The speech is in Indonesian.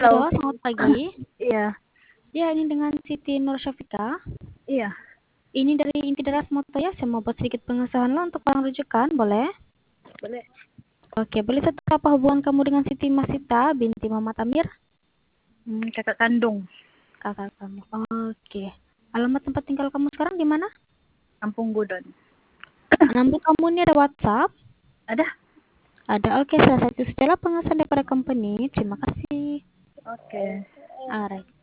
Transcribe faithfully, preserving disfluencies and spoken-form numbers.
Halo, Halo. selamat pagi. Iya. Ya, ini dengan Siti Nur Syafika. Iya. Ini dari Intidaras Moto ya, saya mau buat sedikit pengesahan lo untuk barang rujukan, boleh? Boleh. Oke, boleh saya tahu apa hubungan kamu dengan Siti Masita binti Muhammad Amir? Hmm, kakak kandung. Kakak kamu. Oke. Alamat tempat tinggal kamu sekarang di mana? Kampung Gudon. Nomor kamu ini ada WhatsApp? Ada? Ada. Oke, salah satu setelah pengesahan daripada company. Terima kasih. Oke. Alright.